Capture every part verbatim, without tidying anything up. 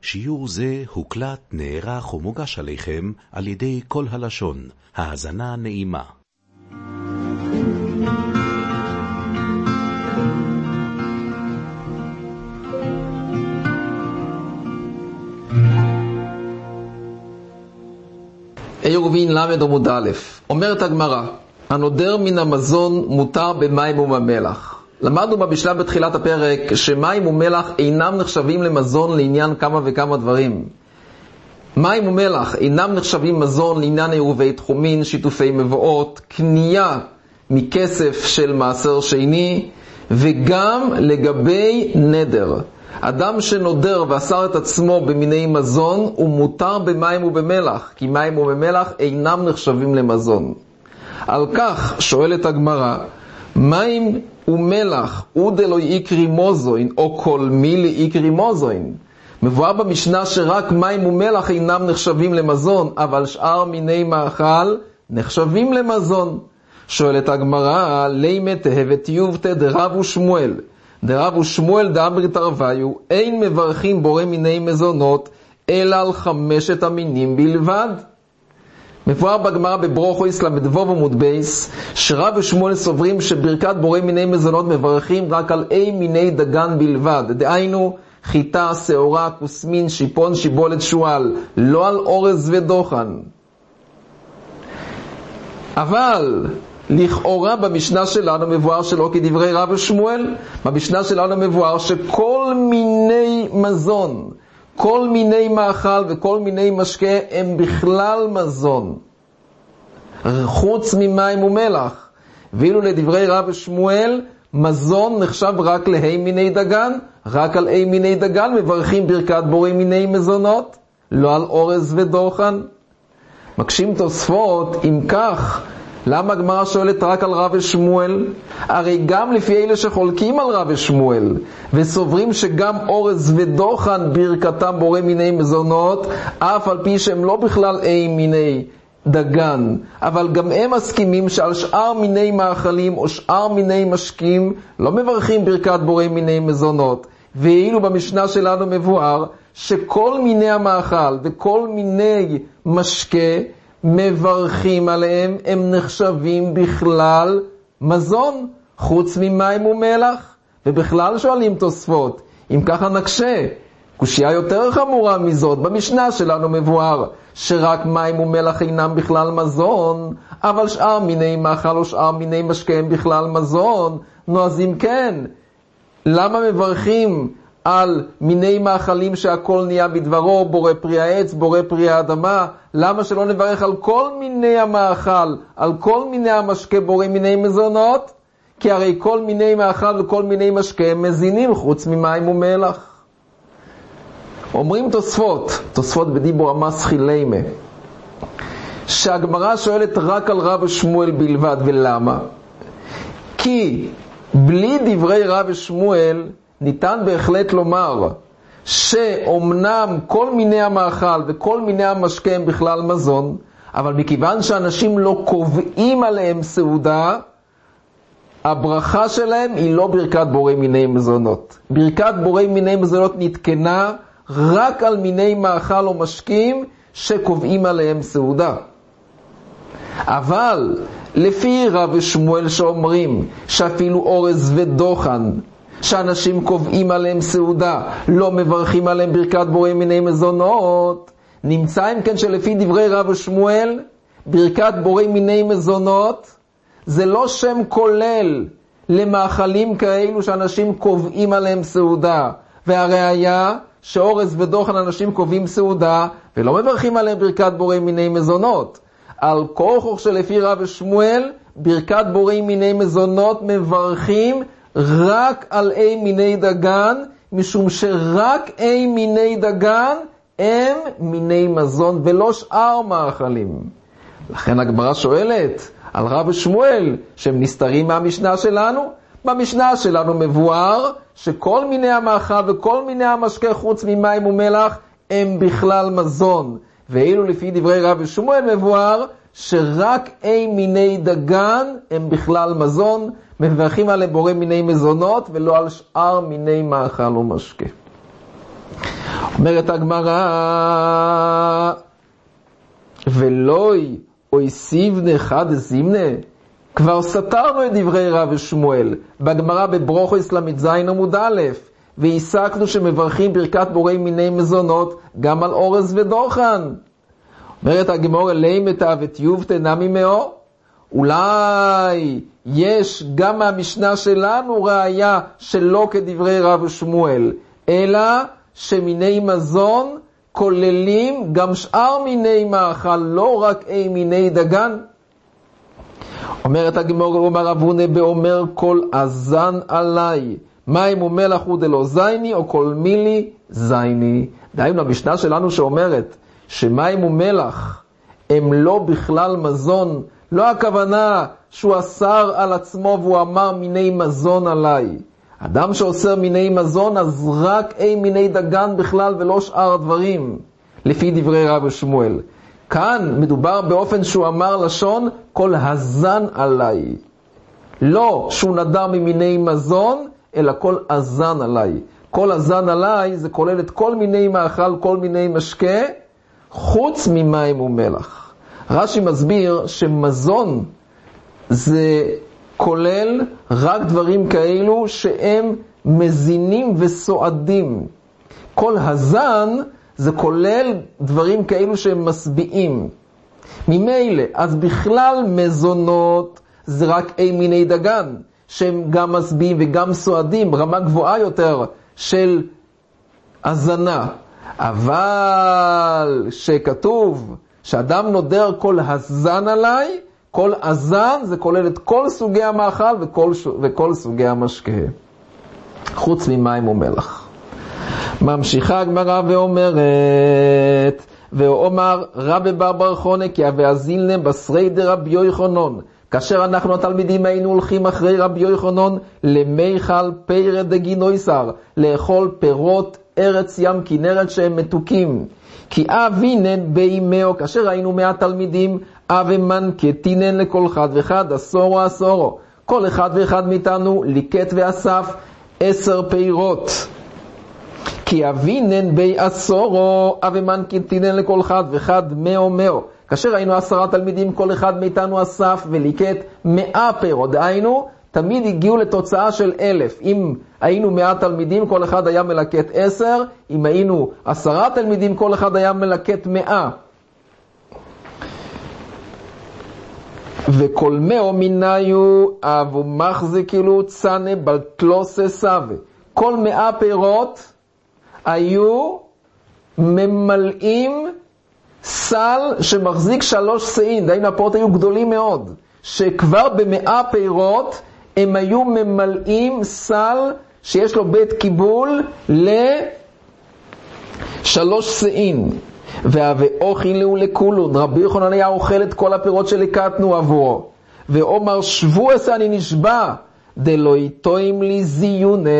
שיעור זה הוקלט, נערך ומוגש עליכם על ידי כל הלשון. האזנה נעימה. עירובין למד עמוד א', אומרת הגמרא, הנודר מן המזון מותר במים ובמלח. למדנו במשנה בתחילת הפרק שמים ומלח אינם נחשבים למזון לעניין כמה וכמה דברים. מים ומלח אינם נחשבים מזון לעניין עירובי תחומין, שיתופי מבואות, קנייה מכסף של מעשר שני, וגם לגבי נדר. אדם שנודר ואסר את עצמו במיני מזון הוא מותר במים ובמלח, כי מים ובמלח אינם נחשבים למזון. על כך שואלת הגמרא, מים ומלח אודלו איקרי מוזוין או כל מילי איקרי מוזוין. מבואר במשנה שרק מים ומלח אינם נחשבים למזון, אבל שאר מיני מאכל נחשבים למזון. שואלת הגמרא, לימה תהבת יובטה דרב ושמואל. דרב ושמואל דאמר תרוויו, אין מברכים בורא מיני מזונות, אלא על חמשת המינים בלבד. מבואר בגמרא בברוכויס למדבוב עמוד בייס, שרב ושמואל סוברים שברכת בורא מיני מזונות מברכים רק על אי מיני דגן בלבד. דהיינו, חיטה, שעורה, כוסמין, שיפון, שיבולת, שועל, לא על אורז ודוחן. אבל לכאורה במשנה שלנו מבואר שלא כדברי רב ושמואל. במשנה שלנו מבואר שכל מיני מזון, כל מיני מאכל וכל מיני משקה הם בכלל מזון, חוץ ממים ומלח. ואילו לדברי רב ושמואל, מזון נחשב רק להי מיני דגן, רק על אי מיני דגן מברכים ברכת בורא מיני מזונות, לא על אורז ודוחן. מקשים תוספות, אם כך, למה הגמרא שואלת רק על רב ושמואל? הרי גם לפי אלה שחולקים על רב ושמואל וסוברים שגם אורז ודוחן ברכתם בורא מיני מזונות, אף על פי שהם לא בכלל אי מיני דגן, אבל גם הם מסכימים שעל שאר מיני מאכלים או שאר מיני משקים לא מברכים ברכת בורא מיני מזונות. ואילו במשנה שלנו מבואר שכל מיני המאכל וכל מיני משקה מברכים עליהם, הם נחשבים בכלל מזון, חוץ ממים ומלח. ובכלל שואלים תוספות, אם ככה נקשה, קושיה יותר חמורה מזאת. במשנה שלנו מבואר שרק מים ומלח אינם בכלל מזון, אבל שאר מיני מאכל או שאר מיני משקה הם בכלל מזון. נו, אז אם כן, למה מברכים על מיני מאכלים שהכל נהיה בדברו, בורא פרי העץ, בורא פרי האדמה? למה שלא נברך על כל מיני המאכל, על כל מיני המשקה בורא מיני מזונות? כי הרי כל מיני מאכל וכל מיני משקה מזינים חוץ ממים ומלח. אומרים תוספות, תוספות בדיבור המסחי לימה, שהגמרא שואלת רק על רב ושמואל בלבד. ולמה? כי בלי דברי רב ושמואל ניתן בהחלט לומר שאומנם כל מיני המאכל וכל מיני המשקה הם בכלל מזון, אבל מכיוון שאנשים לא קובעים עליהם סעודה, הברכה שלהם היא לא ברכת בורא מיני מזונות. ברכת בורא מיני מזונות נתקנה רק על מיני מאכל או משקים שקובעים עליהם סעודה. אבל לפי רב ושמואל שאומרים שאפילו אורז ודוחן שאנשים קובעים עליהם סעודה לא מברכים עליהם ברכת בורא מיני מזונות, נמצא אם כן שלפי דברי רב ושמואל ברכת בורא מיני מזונות זה לא שם כולל למאכלים כאלו שאנשים קובעים עליהם סעודה. והראיה שאורז ודוחן אנשים קובעים סעודה ולא מברכים עליהם ברכת בורא מיני מזונות. על כורחו שלפי רב ושמואל ברכת בורא מיני מזונות מברכים רק על אי מיני דגן, משום שרק אי מיני דגן הם מיני מזון ולא שאר מאכלים. לכן הגמרא שואלת על רב ושמואל שהם נסתרים מהמשנה שלנו. במשנה שלנו מבואר שכל מיני המאכל וכל מיני המשקה חוץ ממים ומלח הם בכלל מזון. ואילו לפי דברי רב ושמואל מבואר שרק אי מיני דגן הם בכלל מזון, מברכים עליהם בורא מיני מזונות ולא על שאר מיני מאכל ומשקה. אומרת הגמרא, ולוי אוי סיבנה חד זימנה, כבר סתרנו את דברי רב ושמואל בגמרא בברוכוס למד זין עמוד א', והסקנו שמברכים ברכת בורא מיני מזונות גם על אורז ודוחן. אומרת הגמרא, לימתא וטיובתא נמי מאו, אולי יש גם מהמשנה שלנו ראיה שלא כדברי רב ושמואל, אלא שמיני מזון כוללים גם שאר מיני מאכל, לא רק אי מיני דגן. אומרת הגמרא, אומר רב הונא באומר כל אזן עליי, מים ומלח הוא דלא זייני, או כל מילי זייני. דהיינו המשנה שלנו שאומרת שמים ומלח הם לא בכלל מזון, לא הכוונה שהוא אסר על עצמו והוא אמר מיני מזון עליי. אדם שאוסר מיני מזון אז רק אי מיני דגן בכלל ולא שאר דברים, לפי דברי רב ושמואל. כאן מדובר באופן שהוא אמר לשון כל הזן עליי, לא שהוא נדר ממיני מזון, אלא כל הזן עליי. כל הזן עליי זה כולל את כל מיני מאכל, כל מיני משקה, חוץ ממים ומלח. רש"י מסביר שמזון זה כולל רק דברים כאלו שהם מזינים וסועדים. כל הזן זה כולל דברים כאלו שהם משביעים. ממילא, אז בכלל מזונות זה רק אי מיני דגן, שהם גם משביעים וגם סועדים, רמה גבוהה יותר של הזנה. אבל שכתוב שאדם נודר כל הזן עליי, כל הזן זה כולל את כל סוגי המאכל וכל, וכל סוגי המשקה, חוץ ממים ומלח. ממשיכה הגמרא ואומרת, ואומר רבי בר בר חונה כי אבאזילנה בסרי דרבי יוחנן, כאשר אנחנו התלמידים היינו הולכים אחרי רבי יוחנן למיכל פירא דגינויסר, לאכול פירות ארץ ים כנרת שהם מתוקים. כי אבינן בימאו, כאשר היינו מאה תלמידים, אבמן כתינן לכל אחד ואחד עשורו עשורו, כל אחד ואחד מאיתנו ליקט ואסף עשר פירות. כי אבינן בי עשורו, אבמן כתינן לכל אחד ואחד מאו מאו, כאשר היינו עשרה תלמידים, כל אחד מאיתנו אסף וליקט מאה פירות. דהיינו, תמיד הגיעו לתוצאה של אלף. אם היינו מאה תלמידים, כל אחד היה מלקט עשר. אם היינו עשרה תלמידים, כל אחד היה מלקט מאה. וכל מאו מיניו אבו מחזיקילו צנה בלטלוסה סווה. כל מאה פירות היו ממלאים סל שמחזיק שלוש סעין. דהיינו הפירות היו גדולים מאוד, שכבר במאה פירות הם היו ממלאים סל שיש לו בית קיבול לשלוש סעין. ואוכילו לכולון, רבי יוחנן היה אוכל את כל הפירות שליקטנו עבורו, ואומר שבו עשה אני נשבע דלא יטוים לי זיונה,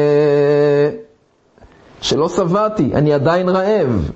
שלא שבעתי, אני עדיין רעב.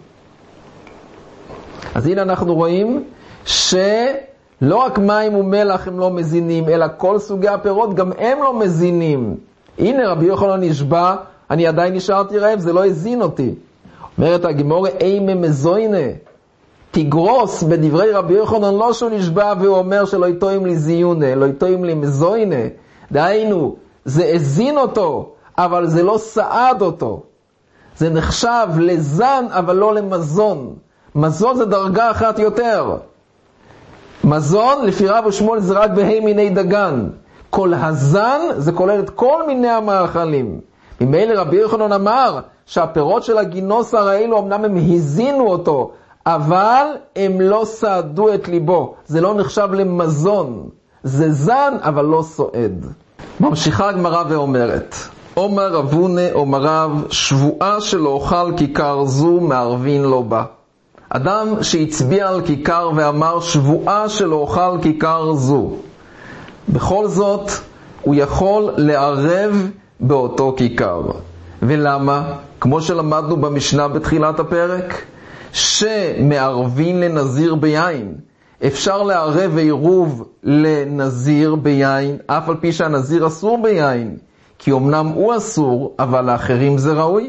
אז הנה אנחנו רואים שלא רק מים ומלח הם לא מזינים, אלא כל סוגי הפירות גם הם לא מזינים. הנה רבי יוחנן נשבע, אני עדיין נשארתי רעב, זה לא הזין אותי. אומרת הגמרא, אימה מזוינה, תגרוס בדברי רבי יוחנן לא שהוא נשבע והוא אומר שלא יטוים לי זיונה, לא יטוים לי מזוינה. דהיינו, זה הזין אותו, אבל זה לא סעד אותו. זה נחשב לזן, אבל לא למזון. מזון זה דרגה אחת יותר. מזון, לפי רב ושמואל, זה רק בהי מיני דגן. כל הזן, זה כולל את כל מיני המאכלים. ממילא רבי יוחנן אמר, שהפירות של הגינוסר האלו, אמנם הם הזינו אותו, אבל הם לא סעדו את ליבו. זה לא נחשב למזון. זה זן, אבל לא סועד. ממשיכה הגמרא ואומרת, אומר רב הונא, אומר רב, שבועה שלא אוכל כיכר זו, מערבין לא בה. אדם שהצביע על כיכר ואמר שבועה שלא אוכל כיכר זו, בכל זאת הוא יכול לערב באותו כיכר. ולמה? כמו שלמדנו במשנה בתחילת הפרק, שמערבין לנזיר ביין. אפשר לערב עירוב לנזיר ביין, אף על פי שהנזיר אסור ביין. כי אמנם הוא אסור, אבל לאחרים זה ראוי.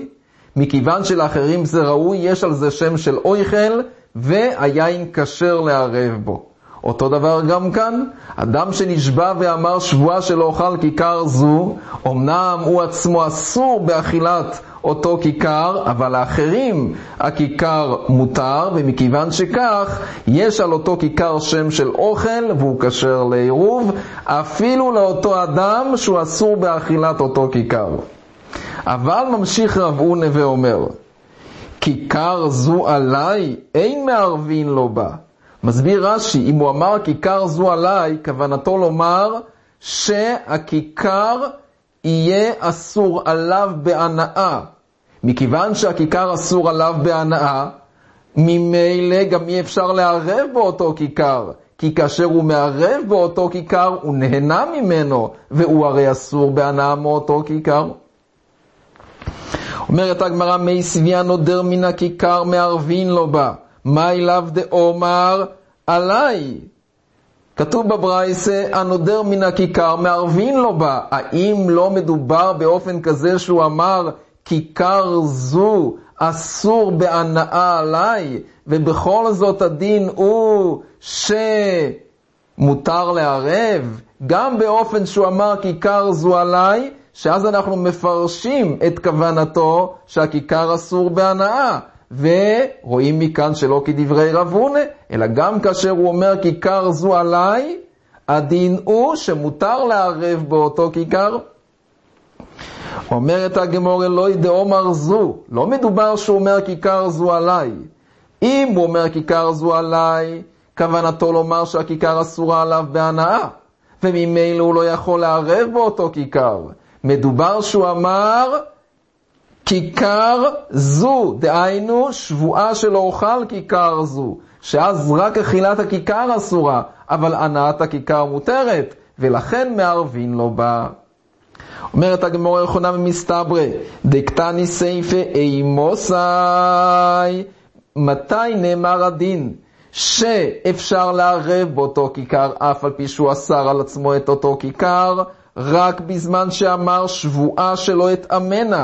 מכיוון שלאחרים זה ראוי, יש על זה שם של אויכל, והיין כשר לערב בו. אותו דבר גם כאן, אדם שנשבע ואמר שבועה שלא אוכל כיכר זו, אמנם הוא עצמו אסור באכילת אותו כיכר, אבל לאחרים הכיכר מותר, ומכיוון שכך יש על אותו כיכר שם של אוכל והוא כשר לעירוב, אפילו לאותו אדם שהוא אסור באכילת אותו כיכר. אבל ממשיך רב הונא ואומר, כיכר זו עליי אין מערבין לו בה. מסביר רש"י, אם הוא אמר כיכר זו עליי, כוונתו לומר שהכיכר יהיה אסור עליו בהנאה. מכיוון שהכיכר אסור עליו בהנאה, ממילא גם אי אפשר לערב באותו כיכר, כי כאשר הוא מערב באותו כיכר הוא נהנה ממנו, והוא הרי אסור בהנאה מאותו כיכר. אומרת הגמרא, מי סביע נודר מן הכיכר מערבין לו בה, מה אליו דאמר עליי? כתוב בברייתא, הנודר מן הכיכר מערבין לו בה. האם לא מדובר באופן כזה שהוא אמר כיכר זו אסור בהנאה עליי, ובכל זאת הדין הוא שמותר לערב? גם באופן שהוא אמר כיכר זו עליי, שאז אנחנו מפרשים את כוונתו שהכיכר אסור בהנאה, ורואים מכאן שלא כדברי רב הונא, אלא גם כאשר הוא אומר כיכר זו עליי, הדין הוא שמותר לערב באותו כיכר. אומרת הגמרא, לא דאמר זו, לא מדובר שהוא אומר כיכר זו עליי. אם הוא אומר כיכר זו עליי, כוונתו לומר שהכיכר אסורה עליו בהנאה, וממילא הוא לא יכול לערב באותו כיכר. מדובר שהוא אמר כיכר זו, דהיינו שבועה שלא אוכל כיכר זו, שאז רק אכילת הכיכר אסורה, אבל הנאת הכיכר מותרת, ולכן מערבין לו בה. אומרת הגמרא, יכונה ממסתברי, דקטני סייפה אימוסי, מתי נאמר הדין שאפשר לערב באותו כיכר, אף על פי שהוא אסר על עצמו את אותו כיכר, רק בזמן שאמר שבועה שלא התאמנה.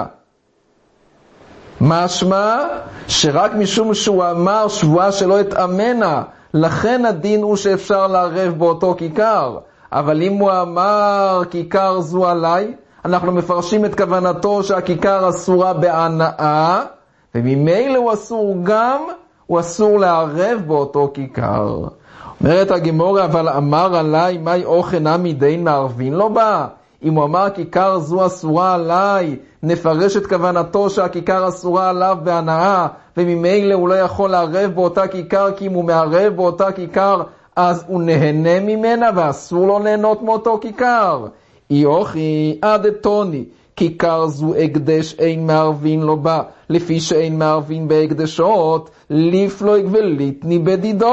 משמע שרק משום שהוא אמר שבועה שלא התאמנה, לכן הדין הוא שאפשר לערב באותו כיכר. אבל אם הוא אמר כיכר זו עליי, אנחנו מפרשים את כוונתו שהכיכר אסורה בהנאה, וממילא הוא אסור גם, הוא אסור לערב באותו כיכר. אומרת הגמרא, אבל אמר עליי, מהי אוכל נמי דין מערבין לו בה? אם הוא אמר כיכר זו אסורה עליי, נפרש את כוונתו שהכיכר אסורה עליו בהנאה, וממילא הוא לא יכול לערב באותה כיכר, כי אם הוא מערב באותה כיכר, אז הוא נהנה ממנה ואסור לו ליהנות מאותו כיכר. יוכי עדתוני, כיכר זו הקדש אין מערבין לו בה, לפי שאין מערבין בהקדשות, לפלוג וליתני בדידו.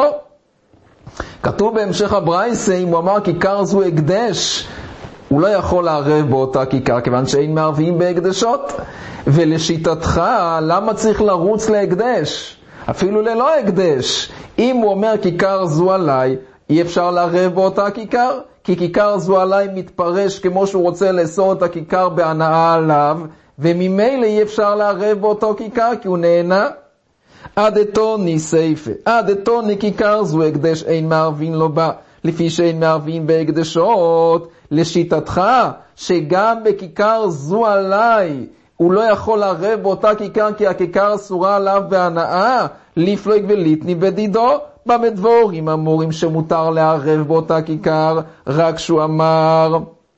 כתוב בהמשך הברייתא, אם הוא אמר כיכר זו הקדש, הוא לא יכול לערב באותה כיכר, כיוון שאין מערבים בהקדשות. ולשיטתך, למה צריך לרוץ להקדש? אפילו ללא הקדש. אם הוא אומר כיכר זו עליי, אי אפשר לערב באותה כיכר, כי כיכר זו עליי מתפרש כמו שהוא רוצה לאסור את הכיכר בהנאה עליו, וממילא אי אפשר לערב באותו כיכר, כי הוא נהנה. עדתוני סייפה, עדתוני כיכר זו הקדש אין מערבין לו בה, לפי שאין מערבין בהקדשות. לשיטתך, שגם בכיכר זו עליי, הוא לא יכול לערב באותה כיכר, כי הכיכר אסורה עליו בהנאה, לפלוג וליתני בדידו. במדבורים אמורים שמותר לערב באותה כיכר, רק שהוא אמר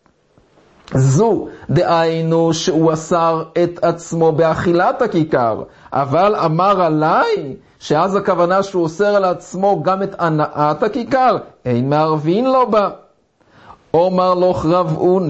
זו, דהיינו שהוא אסר את עצמו באכילת הכיכר, אבל אמר עליי, שאז הכוונה שהוא אוסר על עצמו גם את הנאת הכיכר, אין מערבין לו בה. אומר לו רב הונא,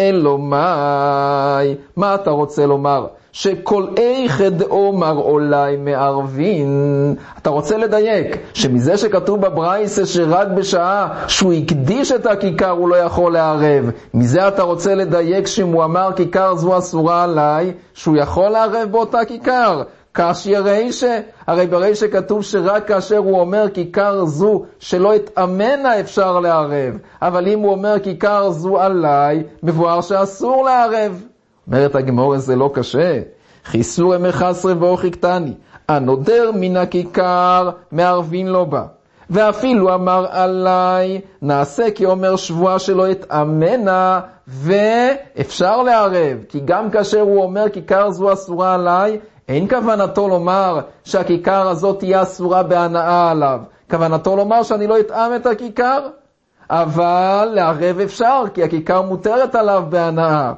אלומי, מה אתה רוצה לומר? שכל איכד אומר אולי מערבין. אתה רוצה לדייק שמזה שכתוב בברייתא שרק בשעה שהוא הקדיש את הכיכר הוא לא יכול לערב, מזה אתה רוצה לדייק שאם הוא אמר כיכר זו אסורה עליי, שהוא יכול לערב באותה כיכר? כאשר רישה, הרי ברישה כתוב שרק כאשר הוא אומר כיכר זו שלא התאמנה אפשר לערב, אבל אם הוא אומר כיכר זו עליי, מבואר שאסור לערב. אומרת הגמרא, זה לא קשה. חיסורי מחסרי ואוכי קטני, הנודר מן הכיכר מערבין לו בה. ואפילו אמר עליי, נעשה כי אומר שבועה שלא יתאמנה, ואפשר לערב, כי גם כאשר הוא אומר כיכר זו אסורה עליי, אין כוונתו לומר שהכיכר הזאת תהיה אסורה בהנאה עליו. כוונתו לומר שאני לא אתאם את הכיכר, אבל לערב אפשר, כי הכיכר מותרת עליו בהנאה.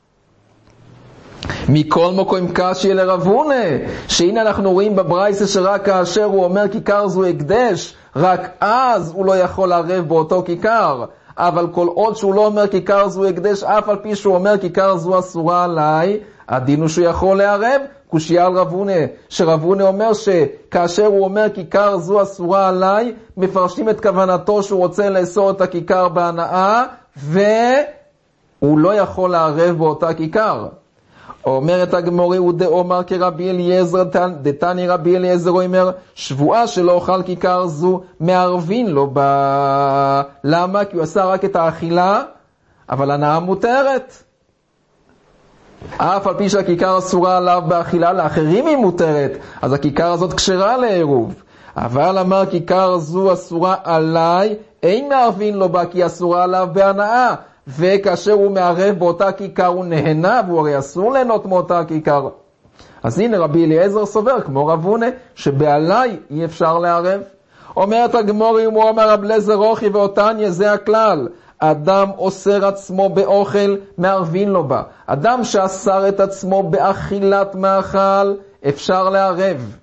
מכל מקום קשי לרבונה, שהנה אנחנו רואים בברייסה שרק כאשר הוא אומר כיכר זו הקדש, רק אז הוא לא יכול לערב באותו כיכר. אבל כל עוד שהוא לא אומר כיכר זו הקדש, אף על פי שהוא אומר כיכר זו אסורה עליי, הדין הוא שהוא יכול לערב. קושיה על רבונה, שרבונה אומר שכאשר הוא אומר כיכר זו אסורה עליי, מפרשים את כוונתו שהוא רוצה לאסור את הכיכר בהנאה, והוא לא יכול לערב באותה כיכר. אומרת הגמורה, הוא דאמר כרבי אליעזר, דתני רבי אליעזר אומר, שבועה שלא אוכל כיכר זו, מערבין לו בה. למה? כי הוא עשה רק את האכילה, אבל הנאה מותרת. אף על פי שהכיכר אסורה עליו באכילה, לאחרים היא מותרת, אז הכיכר הזאת כשרה לעירוב. אבל אמר כיכר זו אסורה עליי, אין מערבין לו בה כי אסורה עליו בהנאה. וכאשר הוא מערב באותה כיכר הוא נהנה, והוא הרי אסור ליהנות מאותה כיכר. אז הנה רבי אליעזר סובר, כמו רבונה, שבעלי אי אפשר לערב. אומרת הגמורה, אם הוא אומר רב אליעזר רוחי ואותניה, זה הכלל. אדם אוסר עצמו באוכל, מערבין לו בה. אדם שאסר את עצמו באכילת מאכל, אפשר לערב.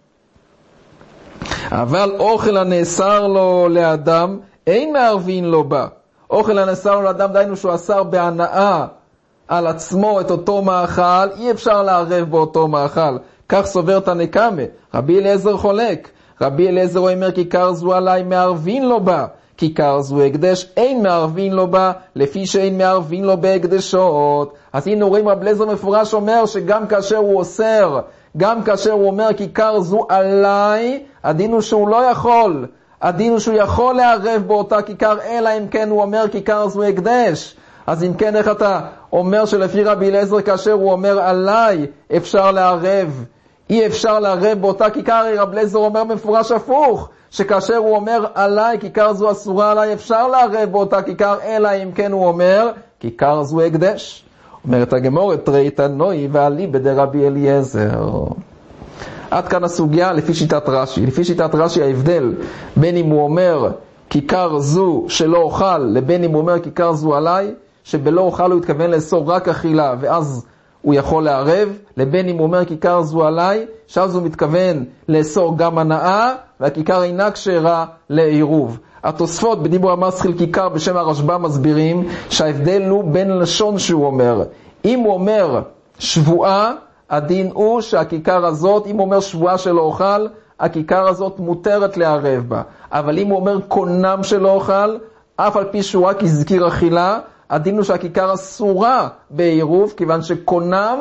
אבל אוכל הנאסר לו לאדם, אין מערבין לו בה. אוכל הנאסר לו לאדם, דיינו שהוא אסר בהנאה על עצמו את אותו מאכל, אי אפשר לערב באותו מאכל. כך סובר תנא קמא. רבי אליעזר חולק. רבי אליעזר אומר כיכר זו עליי, מערבין לו בה. כיכר זו הקדש, אין מערבין לו בה, לפי שאין מערבין לו בהקדשות. אז הנה רואים רב אליעזר מפורש אומר שגם כאשר הוא אוסר, גם כאשר הוא אומר כיכר זו עליי, הדין הוא שהוא לא יכול. הדין הוא שהוא יכול לערב באותה כיכר, אלא אם כן הוא אומר כיכר זו הקדש. אז אם כן, איך אתה אומר שלפי רבי אליעזר כאשר הוא אומר עליי אפשר לערב, אי אפשר לערב באותה כיכר? רבי אליעזר אומר מפורש הפוך, שכאשר הוא אומר עליי כיכר זו אסורה עליי, אפשר לערב באותה כיכר, אלא אם כן הוא אומר כיכר זו הקדש. אומרת הגמורה, תראית נוי ועלי בדרבי אליעזר. עד כאן הסוגיה לפי שיטת רש"י. לפי שיטת רש"י ההבדל בין אם הוא אומר כיכר זו שלא אוכל, לבין אם הוא אומר כיכר זו עליי, שבלא אוכל הוא התכוון לאסור רק אכילה ואז הוא יכול לערב, לבין אם הוא אומר כיכר זו עליי, שאז הוא מתכוון לאסור גם הנאה, והכיכר אינה כשרה לעירוב. התוספות בדיבור המסחיל כיכר בשם הרשב"א מסבירים שההבדל הוא בין לשון שהוא אומר. אם הוא אומר שבועה, הדין הוא שהכיכר הזאת, אם הוא אומר שבועה שלא אוכל, הכיכר הזאת מותרת לערב בה. אבל אם הוא אומר קונם שלא אוכל, אף על פי שהוא רק הזכיר אכילה, הדין הוא שהכיכר אסורה בעירוב, כיוון שקונם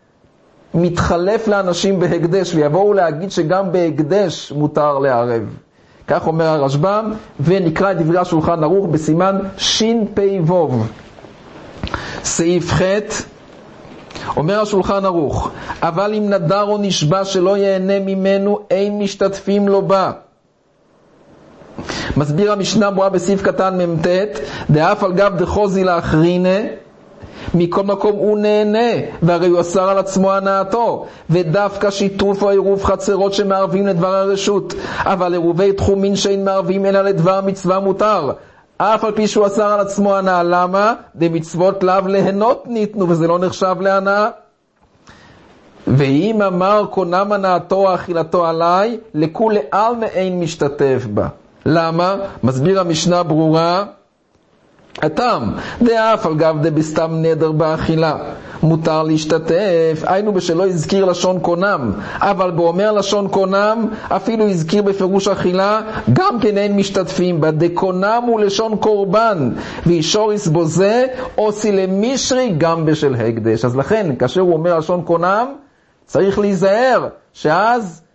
מתחלף לאנשים בהקדש, ויבואו להגיד שגם בהקדש מותר לערב. כך אומר הרשב"ם, ונקרא את דברי השולחן ערוך בסימן שין פי ווב. סעיף ח' אומר השולחן ערוך, אבל אם נדר או נשבע שלא ייהנה ממנו, אין משתתפים לו בה. מסביר המשנה ברורה בסעיף קטן ממתת, דאף על גב דחוזי לאחרינה, מכל מקום הוא נהנה, והרי הוא אסר על עצמו הנאתו, ודווקא שיתוף או עירוב חצרות שמערבים לדבר הרשות, אבל עירובי תחומין שאין מערבים אלא לדבר מצווה מותר, אף על פי שהוא אסר על עצמו הנאה. למה? דמצוות לאו ליהנות ניתנו, וזה לא נחשב להנאה. ואם אמר קונם הנאתו או אכילתו עליי, לכולי עלמא אין משתתף בה. למה? מסביר המשנה ברורה, הטעם, דאף על גב דבסתם נדר באכילה, מותר להשתתף, היינו בשלא הזכיר לשון קונם, אבל באומר לשון קונם, אפילו הזכיר בפירוש אכילה, גם כן אין משתתפים בה. דקונם הוא לשון קורבן, וישוריס בו זה, עושי למישרי גם בשל הקדש. אז לכן, כאשר הוא אומר לשון קונם, צריך להיזהר, שאז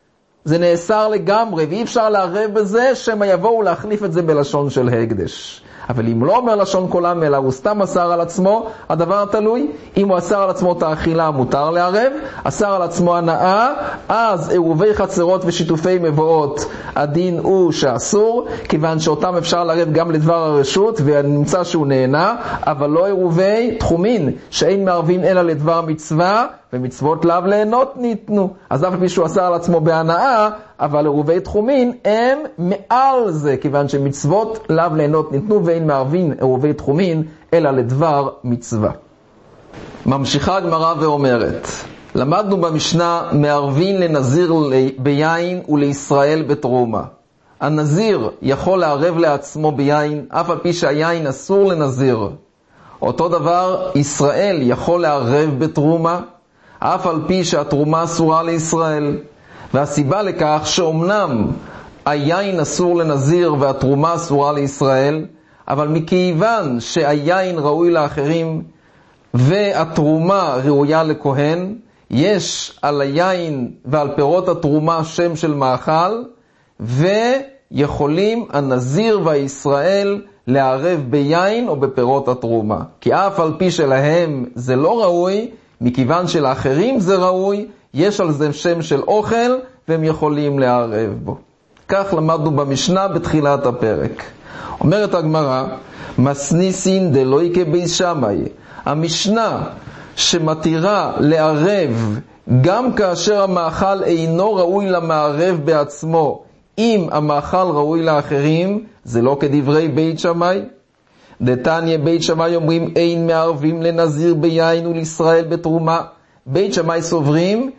זה נאסר לגמרי, ואי אפשר לערב בזה שהם יבואו להחליף את זה בלשון של הקדש. אבל אם לא אומר לשון קולם, אלא הוא סתם אסר על עצמו, הדבר תלוי. אם הוא אסר על עצמו את האכילה, מותר לערב. אסר על עצמו הנאה, אז עירובי חצרות ושיתופי מבואות, הדין הוא שאסור, כיוון שאותם אפשר לערב גם לדבר הרשות, ונמצא שהוא נהנה, אבל לא עירובי תחומין, שאין מערבים אלא לדבר מצווה, ומצוות לאו ליהנות ניתנו. אז אף פי שהוא אסר על עצמו בהנאה, אבל עירובי תחומין הם מעל זה, כיוון שמצוות לאו ליהנות ניתנו, ואין מערבין עירובי תחומין אלא לדבר מצווה. ממשיכה הגמרא ואומרת, למדנו במשנה מערבין לנזיר ביין ולישראל בתרומה. הנזיר יכול לערב לעצמו ביין, אף על פי שהיין אסור לנזיר. אותו דבר, ישראל יכול לערב בתרומה, אף על פי שהתרומה אסורה לישראל. והסיבה לכך שאומנם היין אסור לנזיר והתרומה אסורה לישראל, אבל מכיוון שהיין ראוי לאחרים והתרומה ראויה לכהן, יש על היין ועל פירות התרומה שם של מאכל, ויכולים הנזיר והישראל לערב ביין או בפירות התרומה. כי אף על פי שלהם זה לא ראוי, מכיוון שלאחרים זה ראוי, יש על זה שם של אוכל, והם יכולים לערב בו. כך למדנו במשנה בתחילת הפרק. אומרת הגמרא, מסניסין דלוי כבית שמאי. המשנה שמתירה לערב גם כאשר המאכל אינו ראוי למערב בעצמו, אם המאכל ראוי לאחרים, זה לא כדברי בית שמאי. דתניא בית שמאי אומרים אין מערבים לנזיר ביין ולישראל בתרומה. בית שמאי סוברים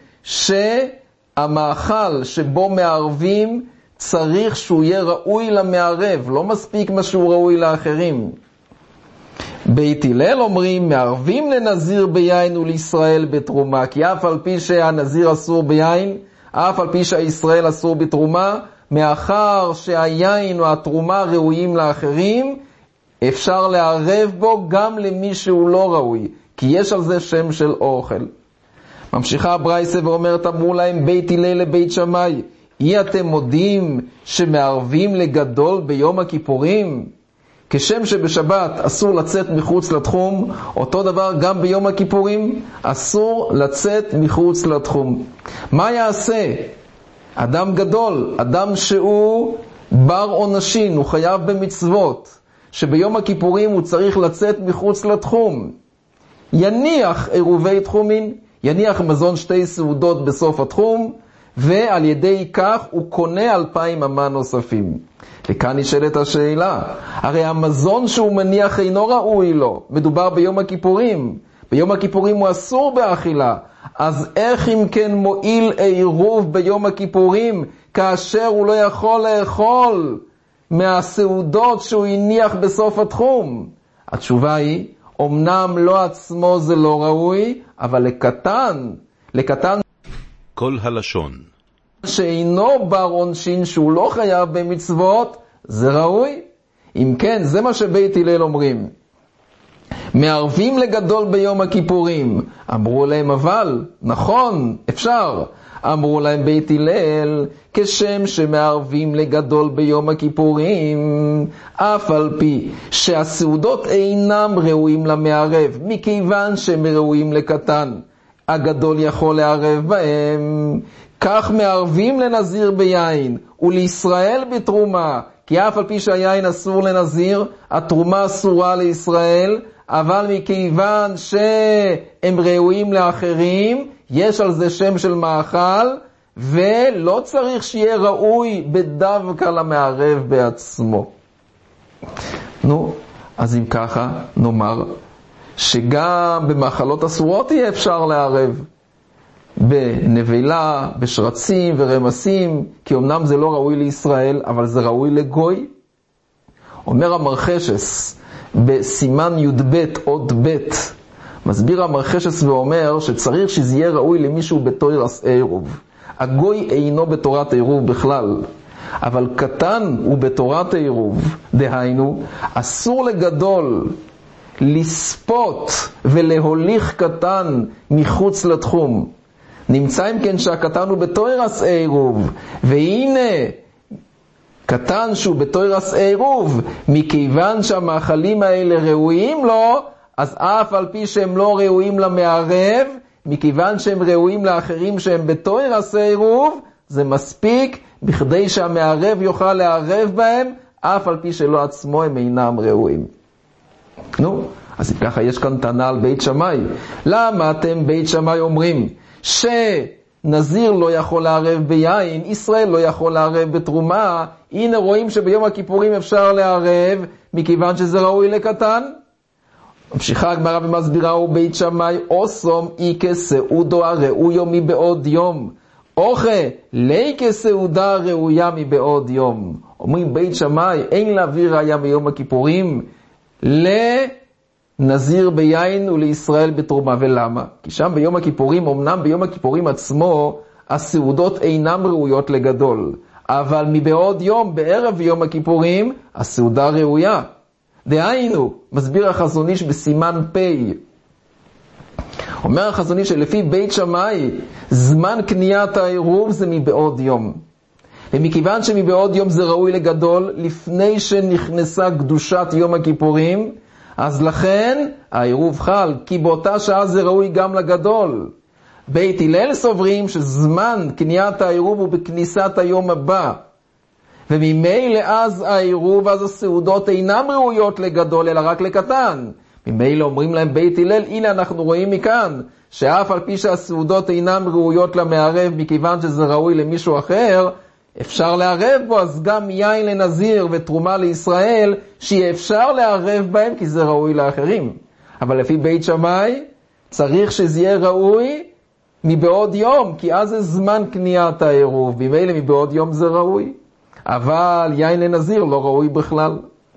שהמאכל שבו מערבים צריך שהוא יהיה ראוי למערב, לא מספיק מה שהוא ראוי לאחרים. בית הלל אומרים מערבים לנזיר ביין ולישראל בתרומה, כי אף על פי שהנזיר אסור ביין, אף על פי שהישראל אסור בתרומה, מאחר שהיין או התרומה ראויים לאחרים, אפשר לערב בו גם למי שהוא לא ראוי, כי יש על זה שם של אוכל. ממשיכה הברייסה ואומרת, אמרו להם בית הלל לבית שמאי, אי אתם מודים שמערבים לגדול ביום הכיפורים? כשם שבשבת אסור לצאת מחוץ לתחום, אותו דבר גם ביום הכיפורים אסור לצאת מחוץ לתחום. מה יעשה? אדם גדול, אדם שהוא בר עונשין, הוא חייב במצוות, שביום הכיפורים הוא צריך לצאת מחוץ לתחום. יניח עירובי תחומין, יניח מזון שתי סעודות בסוף התחום, ועל ידי כך הוא קונה אלפיים אמה נוספים. וכאן נשאלת השאלה, הרי המזון שהוא מניח אינו ראוי לו, מדובר ביום הכיפורים, ביום הכיפורים הוא אסור באכילה, אז איך אם כן מועיל עירוב ביום הכיפורים, כאשר הוא לא יכול לאכול מהסעודות שהוא הניח בסוף התחום? התשובה היא, אמנם לא עצמו זה לא ראוי, אבל לקטן, לקטן כל הלשון שאינו בר עונשין, שהוא לא חייב במצוות, זה ראוי. אם כן, זה מה שבית הלל אומרים. מערבים לגדול ביום הכיפורים. אמרו להם אבל, נכון, אפשר. אמרו להם בית הלל, כשם שמערבים לגדול ביום הכיפורים, אף על פי שהסעודות אינם ראויים למערב, מכיוון שהם ראויים לקטן, הגדול יכול לערב בהם. כך מערבים לנזיר ביין ולישראל בתרומה, כי אף על פי שהיין אסור לנזיר, התרומה אסורה לישראל, אבל מכיוון שהם ראויים לאחרים, יש על זה שם של מאכל, ולא צריך שיהיה ראוי בדווקא למערב בעצמו. נו, אז אם ככה נאמר שגם במאכלות אסורות יהיה אפשר לערב, בנבלה, בשרצים ורמסים, כי אמנם זה לא ראוי לישראל, אבל זה ראוי לגוי. אומר המרחשס בסימן י"ב עוד ב', מסביר המרחשס ואומר שצריך שזה יהיה ראוי למישהו בתורת עירוב. הגוי אינו בתורת עירוב בכלל, אבל קטן הוא בתורת עירוב. דהיינו, אסור לגדול לספות ולהוליך קטן מחוץ לתחום. נמצא אם כן שהקטן הוא בתוירס עירוב, והנה קטן שהוא בתוירס עירוב, מכיוון שהמאכלים האלה ראויים לו, אז אף על פי שהם לא ראויים למערב, מכיוון שהם ראויים לאחרים שהם בתוירס עירוב, זה מספיק בכדי שהמערב יוכל לערב בהם, אף על פי שלא עצמו הם אינם ראויים. נו, אז ככה יש כאן טענה על בית שמאי. למה אתם בית שמאי אומרים שנזיר לא יכול לערב ביין, ישראל לא יכול לערב בתרומה? הנה רואים שביום הכיפורים אפשר לערב, מכיוון שזה ראוי לקטן. ממשיכה הגמרא ומסבירה, הוא בית שמאי אוסום איקה סעודו הראויו מבעוד יום, אוכה ליקה סעודה ראויה מבעוד יום. אומרים בית שמאי אין להביא ראיה ביום הכיפורים לנזיר ביין ולישראל בתרומה. ולמה? כי שם ביום הכיפורים, אמנם ביום הכיפורים עצמו הסעודות אינם ראויות לגדול, אבל מבעוד יום בערב יום הכיפורים הסעודה ראויה. דהיינו, מסביר החזון איש בסימן פי, אומר החזון איש שלפי בית שמאי זמן קניית העירוב זה מבעוד יום, ומכיוון שמבעוד יום זה ראוי לגדול לפני שנכנסה קדושת יום הכיפורים, אז לכן העירוב חל, כי באותה שעה זה ראוי גם לגדול. בית הלל סוברים שזמן קניית העירוב הוא בכניסת היום הבא, וממילא אז העירוב, אז הסעודות אינם ראויות לגדול אלא רק לקטן. ממילא אומרים להם בית הלל, הנה אנחנו רואים מכאן שאף על פי שהסעודות אינם ראויות למערב מכיוון שזה ראוי למישהו אחר, אפשר לערב בו, אז גם יין לנזיר ותרומה לישראל שיהיה אפשר לערב בהם כי זה ראוי לאחרים. אבל לפי בית שמאי צריך שזה יהיה ראוי מבעוד יום, כי אז זה זמן קניית העירוב, ממילא מבעוד יום זה ראוי. אבל יין לנזיר לא ראוי בכלל.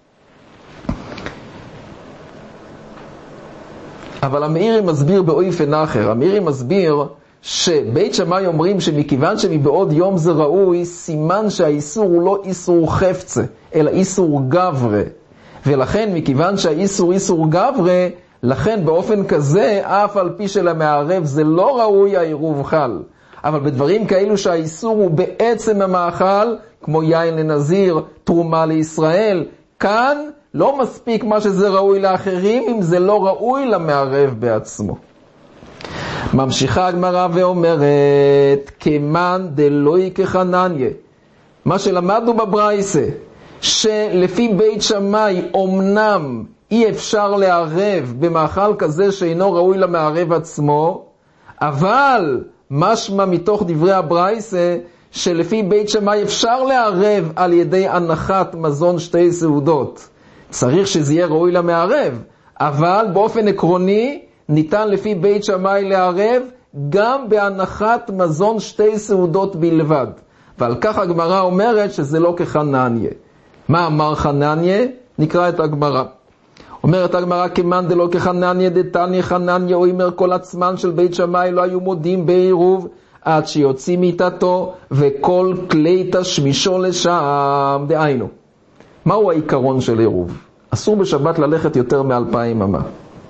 אבל המאירי מסביר באופן אחר. המאירי מסביר שבית שמאי אומרים שמכיוון שמבעוד יום זה ראוי, סימן שהאיסור הוא לא איסור חפצה, אלא איסור גברה. ולכן מכיוון שהאיסור איסור גברה, לכן באופן כזה, אף על פי שלמערב זה לא ראוי, העירוב חל. אבל בדברים כאלו שהאיסור הוא בעצם המאכל, כמו יין לנזיר, תרומה לישראל, כאן לא מספיק מה שזה ראוי לאחרים, אם זה לא ראוי למערב בעצמו. ממשיכה הגמרא ואומרת, כמן דלוי כחנניה, מה שלמדנו בברייסה, שלפי בית שמאי אומנם אי אפשר לערב במאכל כזה שאינו ראוי למערב עצמו, אבל משמע מתוך דברי הברייסה, שלפי בית שמאי אפשר לערב על ידי הנחת מזון שתי סעודות. צריך שזה יהיה ראוי למערב, אבל באופן עקרוני ניתן לפי בית שמאי לערב גם בהנחת מזון שתי סעודות בלבד. ועל כך הגמרא אומרת שזה לא כחנניה. מה אמר חנניה? נקרא את הגמרא. אומרת הגמרא, כמאן דלא כחנניה דתניא חנניה, או אומר כל עצמן של בית שמאי לא היו מודים בעירוב עד שיוציא מיטתו וכל כלי תשמישו לשם. דהיינו, מהו העיקרון של עירוב? אסור בשבת ללכת יותר מאלפיים אמה.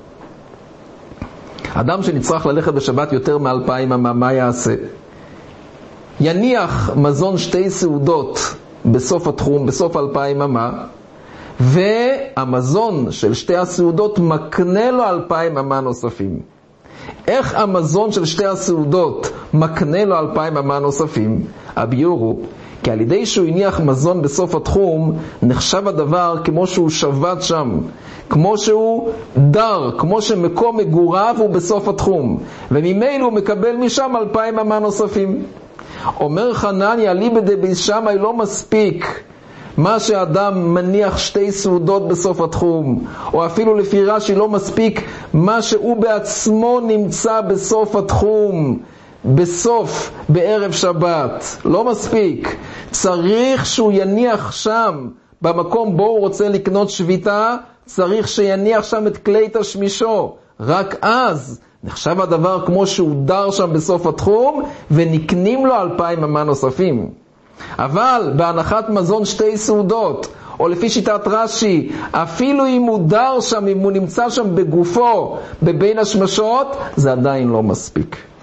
אדם שנצטרך ללכת בשבת יותר מאלפיים אמה, מה יעשה? יניח מזון שתי סעודות בסוף התחום, בסוף אלפיים אמה, והמזון של שתי הסעודות מקנה לו אלפיים אמה נוספים. איך המזון של שתי הסעודות מקנה לו אלפיים אמה נוספים? הביאור הוא, כי על ידי שהוא הניח מזון בסוף התחום, נחשב הדבר כמו שהוא שבת שם, כמו שהוא דר, כמו שמקום מגוריו הוא בסוף התחום, וממילא הוא מקבל משם אלפיים אמה נוספים. אומר חנניה, ליבא דבית שמאי לא מספיק מה שאדם מניח שתי סעודות בסוף התחום, או אפילו לפי רש"י לא מספיק מה שהוא בעצמו נמצא בסוף התחום, בסוף, בערב שבת. לא מספיק. צריך שהוא יניח שם, במקום בו הוא רוצה לקנות שביתה, צריך שיניח שם את כלי תשמישו. רק אז נחשב הדבר כמו שהוא דר שם בסוף התחום, ונקנים לו אלפיים אמה נוספים. אבל בהנחת מזון שתי סעודות, או לפי שיטת רש"י, אפילו אם הוא דר שם, אם הוא נמצא שם בגופו, בבין השמשות, זה עדיין לא מספיק.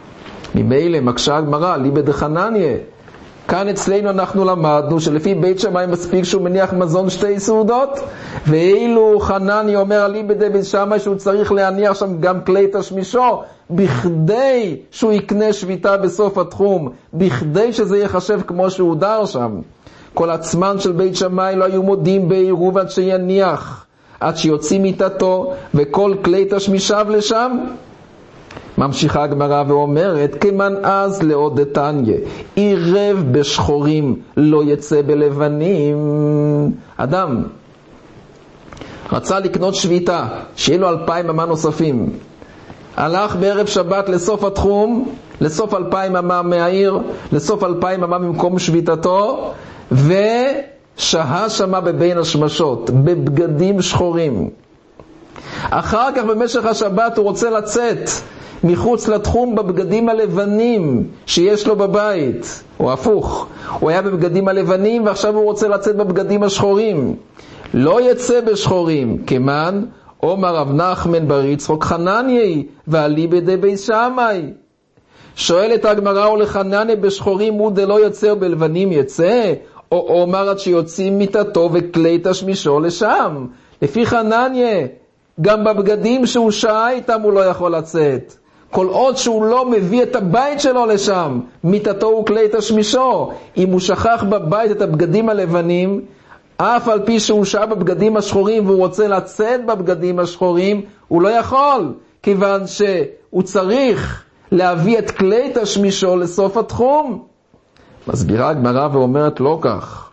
ממילא מקשה הגמרא, ליבא דחנניה. כאן אצלנו אנחנו למדנו שלפי בית שמאי מספיק שהוא מניח מזון שתי סעודות, ואילו חנניה אומר על ליבא דבית שמאי שהוא צריך להניח שם גם כלי תשמישו, בכדי שהוא יקנה שביתה בסוף התחום, בכדי שזה יחשב כמו שהוא דר שם. כל עצמן של בית שמאי לא היו מודים בעירוב עד שיניח, עד שיוצאים מיטתו וכל כלי תשמישיו לשם. ממשיכה הגמרא ואומרת, כמן אז לעוד דתניא, עירב בשחורים לא יצא בלבנים. אדם רצה לקנות שביתה, שיהיה לו אלפיים אמה נוספים. הלך בערב שבת לסוף התחום, לסוף אלפיים אמה מהעיר, לסוף אלפיים אמה ממקום שביתתו, ושהה שמה בבין השמשות, בבגדים שחורים. אחר כך במשך השבת הוא רוצה לצאת מחוץ לתחום בבגדים הלבנים שיש לו בבית, או הפוך, הוא היה בבגדים הלבנים ועכשיו הוא רוצה לצאת בבגדים השחורים. לא יצא בשחורים, כמן אומר רב נחמן בר יצחק חנניה ואליבא דבית שמאי. שואלת הגמרא, או לחנניה בשחורים הוא דלא יצא ובלבנים יצא, או אומר עד שיוצאים מיטתו וכלי תשמישו לשם. לפי חנניה גם בבגדים שהוא שעה איתם הוא לא יכול לצאת, כל עוד שהוא לא מביא את הבית שלו לשם, מיטתו וכלי תשמישו. אם הוא שכח בבית את הבגדים הלבנים, אף על פי שהוא שעה בבגדים השחורים והוא רוצה לצאת בבגדים השחורים, הוא לא יכול, כיוון שהוא צריך להביא את כלי תשמישו לסוף התחום. מסבירה הגמרא ואומרת לא כך.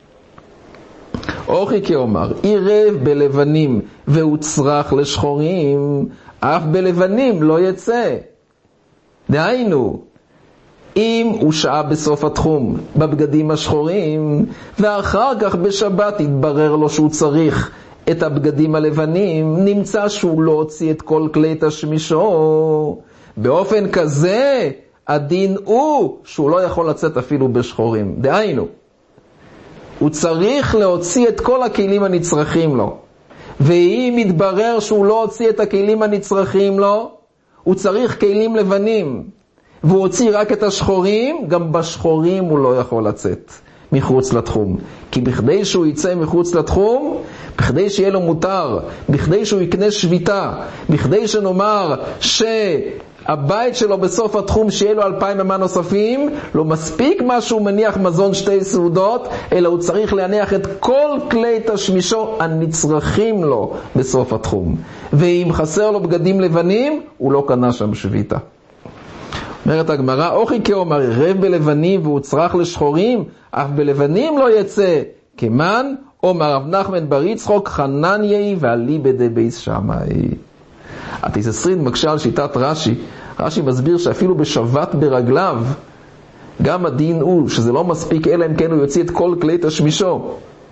אוכי כאומר, עירב בלבנים והוא צרך לשחורים, אף בלבנים לא יצא. דהיינו, אם הוא שעה בסוף התחום בבגדים השחורים, ואחר כך בשבת התברר לו שהוא צריך את הבגדים הלבנים, נמצא שהוא לא הוציא את כל כלי תשמישו, באופן כזה הדין הוא שהוא לא יכול לצאת אפילו בשחורים. דהיינו, הוא צריך להוציא את כל הכלים הנצרכים לו, ואם מתברר שהוא לא הוציא את הכלים הנצרכים לו, הוא צריך כלים לבנים, והוא הוציא רק את השחורים, גם בשחורים הוא לא יכול לצאת מחוץ לתחום. כי בכדי שהוא יצא מחוץ לתחום, בכדי שיהיה לו מותר, בכדי שהוא יקנה שביתה, בכדי שנאמר שהבית שלו בסוף התחום שיהיה לו אלפיים אמה נוספים, לא מספיק מה שהוא מניח מזון שתי סעודות, אלא הוא צריך להניח את כל כלי תשמישו הנצרכים לו בסוף התחום. ואם חסר לו בגדים לבנים, הוא לא קנה שם שביתה. אומרת הגמרא, אוכי כאומר, עירב בלבנים והוא צרך לשחורים, אף בלבנים לא יצא. כמן אומר רב נחמן בר יצחק חנניה ואליבא דבית שמאי. התיססרין מקשה על שיטת רש"י. רש"י מסביר שאפילו בשבת ברגליו, גם הדין הוא שזה לא מספיק אלא אם כן הוא יוציא את כל כלי תשמישו.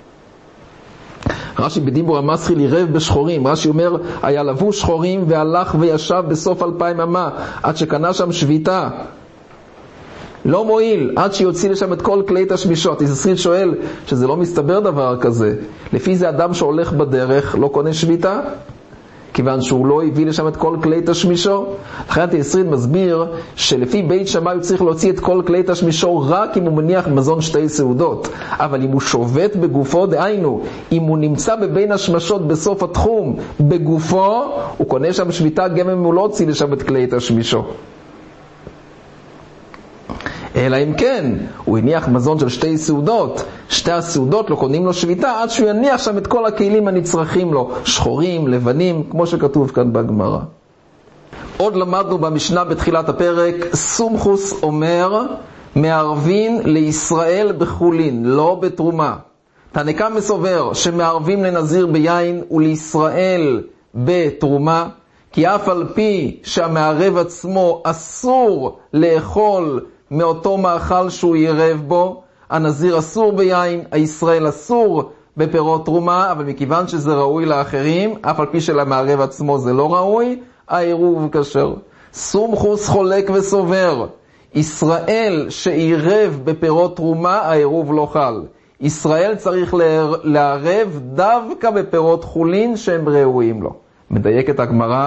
רש"י בדיבור המסחיל עירב בשחורים. רש"י אומר, היה לבוש שחורים והלך וישב בסוף אלפיים אמה עד שקנה שם שביתה. לא מועיל, עד שיוציא לשם את כל כלי תשמישו. התיססרין שואל שזה לא מסתבר דבר כזה. לפי זה אדם שהולך בדרך לא קונה שביתה, כיוון שהוא לא הביא לשם את כל כלי תשמישו. לכן התיססרין מסביר שלפי בית שמאי הוא צריך להוציא את כל כלי תשמישו רק אם הוא מניח מזון שתי סעודות. אבל אם הוא שובת בגופו, דהיינו, אם הוא נמצא בבין השמשות בסוף התחום בגופו, הוא קונה שם שביתה גם אם הוא לא הוציא לשם את כלי תשמישו. אלא אם כן, הוא הניח מזון של שתי סעודות, שתי הסעודות לא קונים לו שביתה, עד שהוא יניח שם את כל הכלים הנצרכים לו, שחורים, לבנים, כמו שכתוב כאן בגמרא. עוד למדנו במשנה בתחילת הפרק, סומכוס אומר, מערבין לישראל בחולין, לא בתרומה. תנקם מסובר שמערבים לנזיר ביין ולישראל בתרומה, כי אף על פי שהמערב עצמו אסור לאכול מאותו מאכל שהוא ירב בו, הנזיר אסור ביין, הישראל אסור בפירות תרומה, אבל מכיוון שזה ראוי לאחרים, אף על פי שלמערב עצמו זה לא ראוי, העירוב כשר. סומכוס חולק וסובר, ישראל שירב בפירות תרומה, העירוב לא חל. ישראל צריך לערב דווקא בפירות חולין שהם ראויים לו. מדייקת הגמרא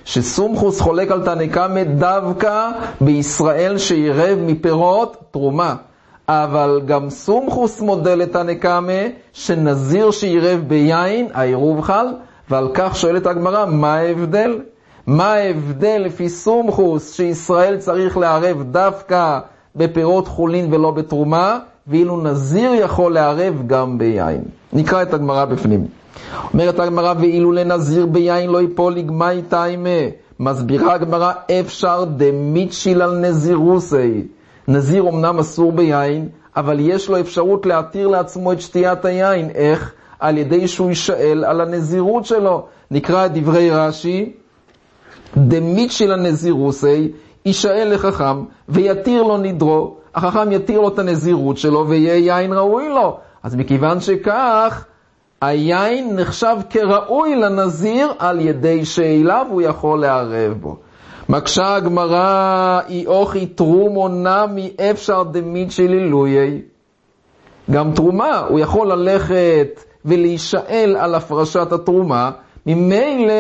שסומכוס חולק על תנא קמא דווקא בישראל שירב מפירות תרומה. אבל גם סומכוס מודל לתנא קמא שנזיר שירב ביין, העירוב חל, ועל כך שואלת הגמרא, מה ההבדל? מה ההבדל לפי סומכוס שישראל צריך לערב דווקא בפירות חולין ולא בתרומה, ואילו נזיר יכול לערב גם ביין? נקרא את הגמרא בפנים. אומרת הגמרא, ואילו לנזיר ביין לא יפול לגמי תיימה. מסבירה הגמרא, אפשר דמיתשיל על נזירוסי. נזיר אמנם אסור ביין, אבל יש לו אפשרות להתיר לעצמו את שתיית היין. איך? על ידי שהוא יישאל על הנזירות שלו. נקרא את דברי רש"י, דמיתשיל על נזירוסי, יישאל לחכם ויתיר לו נדרו. החכם יתיר לו את הנזירות שלו ויהיה יין ראוי לו. אז מכיוון שכך, היין נחשב כראוי לנזיר על ידי שאליו הוא יכול לערב בו. מקשה הגמרא, אי אוכי תרומו נמי אפשר דמיתשיל עילויי. גם תרומה, הוא יכול ללכת ולהישאל על הפרשת התרומה, ממילא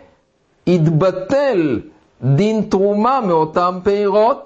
יתבטל דין תרומה מאותם פירות.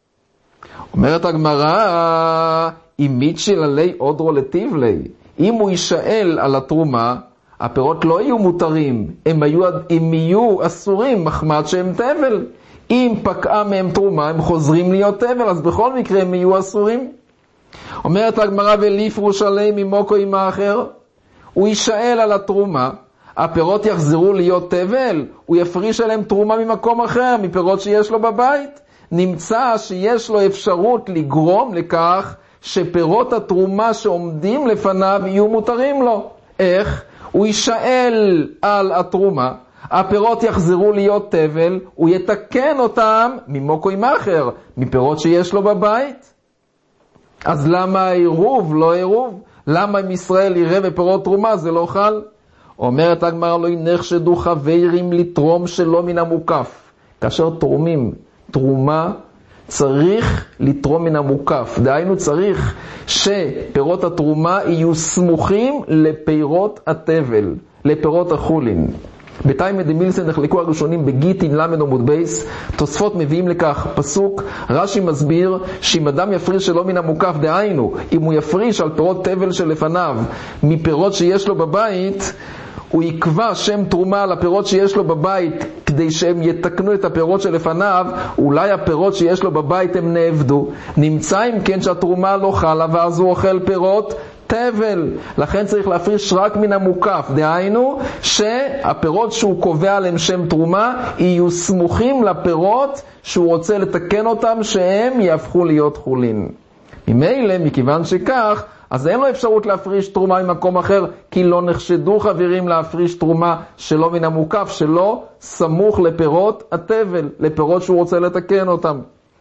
אומרת הגמרא, אם מיתשיל עלי אודרו לטיבלי, אם הוא יישאל על התרומה, הפירות לא יהיו מותרים, הם יהיו, הם יהיו אסורים מחמת שהם תבל. אם פקעה מהם תרומה, הם חוזרים להיות תבל, אז בכל מקרה הם יהיו אסורים. אומרת הגמרא, וליפרוש עלי ממוקו עם האחר, הוא יישאל על התרומה, הפירות יחזרו להיות תבל, הוא יפריש עליהם תרומה ממקום אחר, מפירות שיש לו בבית. נמצא שיש לו אפשרות לגרום לכך שפירות התרומה שעומדים לפניו יהיו מותרים לו. איך? הוא יישאל על התרומה, הפירות יחזרו להיות תבל, הוא יתקן אותם ממוקו עם אחר, מפירות שיש לו בבית. אז למה העירוב לא עירוב? למה אם ישראל יראה בפירות תרומה זה לא חל? אומרת הגמרא, לא נחשדו חברים לתרום שלא מן המוקף. כאשר תורמים תרומה, צריך לתרום מן המוקף. דהיינו צריך שפירות התרומה יהיו סמוכים לפירות התבל, לפירות החולין. בתיימא דמילסן נחלקו הראשונים בגיטין למד עמוד בייס. תוספות מביאים לכך פסוק, רש"י מסביר שאם אדם יפריש שלא מן המוקף, דהיינו אם הוא יפריש על פירות תבל שלפניו מפירות שיש לו בבית, הוא יקבע שם תרומה על הפירות שיש לו בבית כדי שהם יתקנו את הפירות שלפניו, אולי הפירות שיש לו בבית הם נאבדו. נמצא אם כן שהתרומה לא חלה ואז הוא אוכל פירות תבל. לכן צריך להפריש רק מן המוקף, דהיינו שהפירות שהוא קובע עליהם שם תרומה יהיו סמוכים לפירות שהוא רוצה לתקן אותם שהם יהפכו להיות חולין. ממילא, מכיוון שכך, אז אין לו אפשרות להפריש תרומה ממקום אחר, כי לא נחשדו חברים להפריש תרומה שלא מן המוקף, שלא סמוך לפירות התבל, לפירות שהוא רוצה לתקן אותם.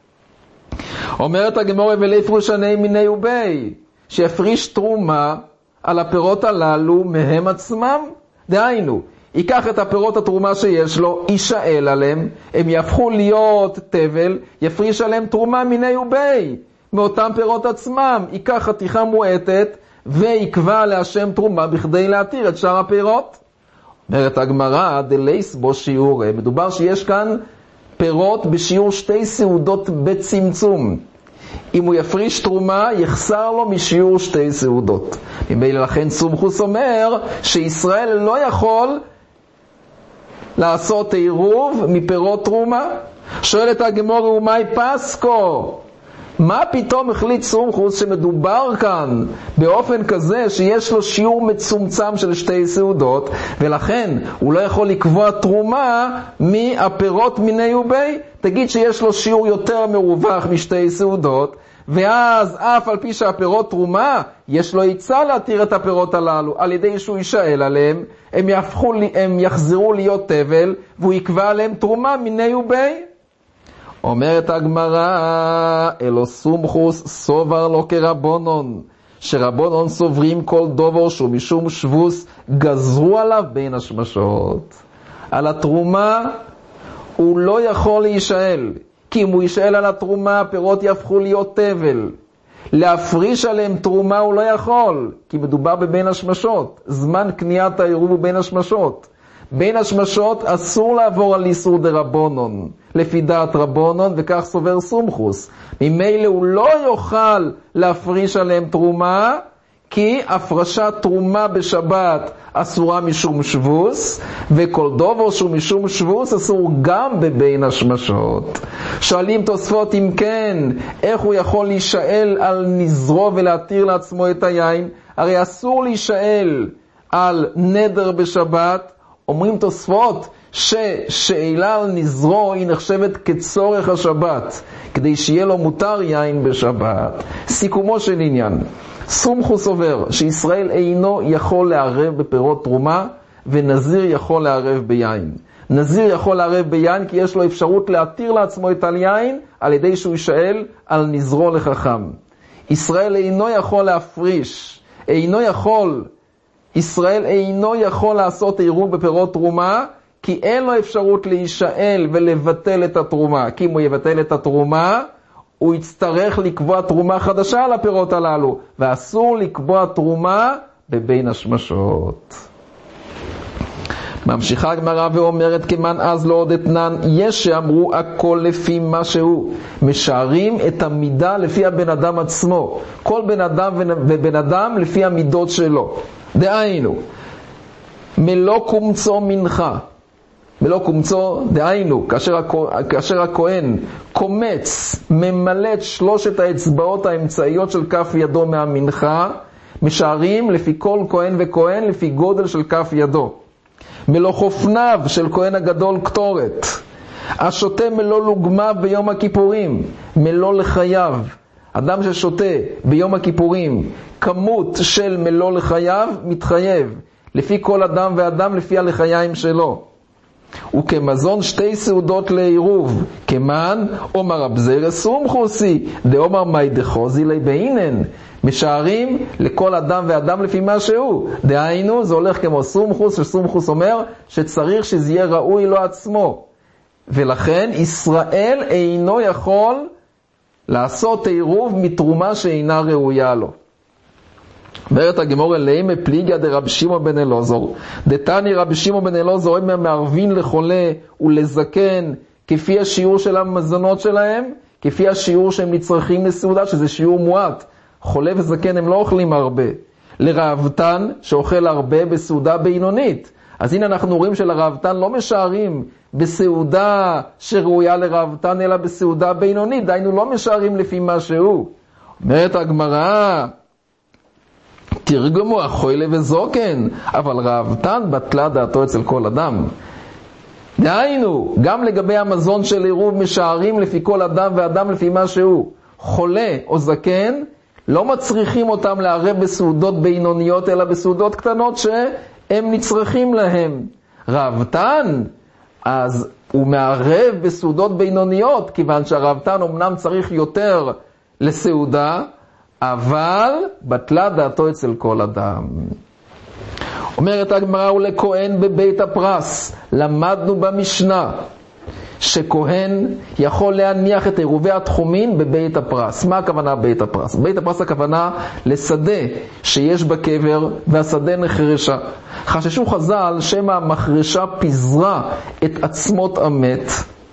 אומרת הגמרא, ולהפריש עני מיני ובי, שיפריש תרומה על הפירות הללו מהם עצמם. דהיינו, ייקח את הפירות התרומה שיש לו, יישאל עליהם, הם יהפכו להיות תבל, יפריש עליהם תרומה מיני ובי. מאותם פירות עצמם, ייקח חתיכה מועטת ויקבע להשם תרומה בכדי להתיר את שאר הפירות. אומרת הגמרא, דלייס בו שיעור, מדובר שיש כאן פירות בשיעור שתי סעודות בצמצום. אם הוא יפריש תרומה, יחסר לו משיעור שתי סעודות. ממילא לכן סומכוס אומר שישראל לא יכול לעשות עירוב מפירות תרומה. שואלת הגמרא, ומאי פסקו? מה פתאום החליט סומכוס שמדובר כאן באופן כזה שיש לו שיעור מצומצם של שתי סעודות, ולכן הוא לא יכול לקבוע תרומה מהפירות מיני ובי? תגיד שיש לו שיעור יותר מרווח משתי סעודות, ואז אף על פי שהפירות תרומה יש לו עצה להתיר את הפירות הללו על ידי שהוא יישאל עליהם, הם, יהפכו, הם יחזרו להיות תבל והוא יקבע עליהם תרומה מיני ובי. אומרת הגמרא, אלו סומכוס סובר לו כרבונון, שרבונון סוברים כל דובר שהוא משום שבוס, גזרו עליו בין השמשות. על התרומה הוא לא יכול להישאל, כי אם הוא יישאל על התרומה, הפירות יהפכו להיות תבל. להפריש עליהם תרומה הוא לא יכול, כי מדובר בבין השמשות. זמן קניית העירוב הוא בין השמשות. בין השמשות אסור לעבור על איסור דרבונון, לפי דעת רבונון, וכך סובר סומכוס. ממילא הוא לא יוכל להפריש עליהם תרומה, כי הפרשת תרומה בשבת אסורה משום שבוס, וכל דובר שהוא משום שבוס אסור גם בבין השמשות. שואלים תוספות אם כן, איך הוא יכול להישאל על נזרו ולהתיר לעצמו את היין? הרי אסור להישאל על נדר בשבת. אומרים תוספות ששאלה על נזרו היא נחשבת כצורך השבת, כדי שיהיה לו מותר יין בשבת. סיכומו של עניין, סומכוס אומר שישראל אינו יכול לערב בפירות תרומה, ונזיר יכול לערב ביין. נזיר יכול לערב ביין כי יש לו אפשרות להתיר לעצמו את היין על ידי שהוא ישאל על נזרו לחכם. ישראל אינו יכול להפריש, אינו יכול, ישראל אינו יכול לעשות עירוב בפירות תרומה, כי אין לו אפשרות להישאל ולבטל את התרומה. כי אם הוא יבטל את התרומה, הוא יצטרך לקבוע תרומה חדשה על הפירות הללו, ואסור לקבוע תרומה בבין השמשות. ממשיכה הגמרא ואומרת, כמן אז לא עוד אתנן, יש שאמרו הכל לפי מה שהוא, משערים את המידה לפי הבן אדם עצמו, כל בן אדם ובן אדם לפי המידות שלו. דהיינו, מלוא קומצו מנחה, מלוא קומצו, דהיינו, כאשר, הכו, כאשר הכהן קומץ, ממלא את שלושת האצבעות האמצעיות של כף ידו מהמנחה, משערים לפי כל כהן וכהן לפי גודל של כף ידו. מלוא חופניו של כהן הגדול קטורת, השותה מלוא לוגמיו ביום הכיפורים, מלוא לחייו. אדם ששותה ביום הכיפורים כמות של מלוא לחייו מתחייב, לפי כל אדם ואדם לפי הלחיים שלו. וכמזון שתי סעודות לעירוב, כמן אומר רב זרע סומכוסי, דאמר מאי דחוזי לי באינן, משערים לכל אדם ואדם לפי מה שהוא. דהיינו, זה הולך כמו סומכוס, שסומכוס אומר שצריך שזה יהיה ראוי לו עצמו. ולכן ישראל אינו יכול לעשות עירוב מתרומה שאינה ראויה לו. אומרת הגמרא, לימי פליגיה דרב שמעון בן אלעזר, דתני רב שמעון בן אלעזר, הם מערבין לחולה ולזקן כפי השיעור של המזונות שלהם, כפי השיעור שהם נצרכים לסעודה, שזה שיעור מועט. חולה וזקן הם לא אוכלים הרבה. לרעבתן שאוכל הרבה בסעודה בינונית. אז הנה אנחנו רואים שלרעבתן לא משערים בסעודה שראויה לרעבתן, אלא בסעודה בינונית. דיינו לא משערים לפי מה שהוא. אומרת הגמרא, תרגמו החולה וזוקן, אבל רעבתן בטלה דעתו אצל כל אדם. דהיינו, גם לגבי המזון של עירוב משערים לפי כל אדם ואדם לפי מה שהוא. חולה או זקן, לא מצריכים אותם לערב בסעודות בינוניות, אלא בסעודות קטנות שהם נצרכים להם. רעבתן, אז הוא מערב בסעודות בינוניות, כיוון שהרעבתן אמנם צריך יותר לסעודה, אבל בטלה דעתו אצל כל אדם. אומרת הגמרא, ולכהן בבית הפרס, למדנו במשנה, שכהן יכול להניח את עירובי התחומין בבית הפרס. מה הכוונה בבית הפרס? בבית הפרס הכוונה לשדה שיש בקבר והשדה נחרשה. חששו חז"ל שמא המחרשה פיזרה את עצמות המת,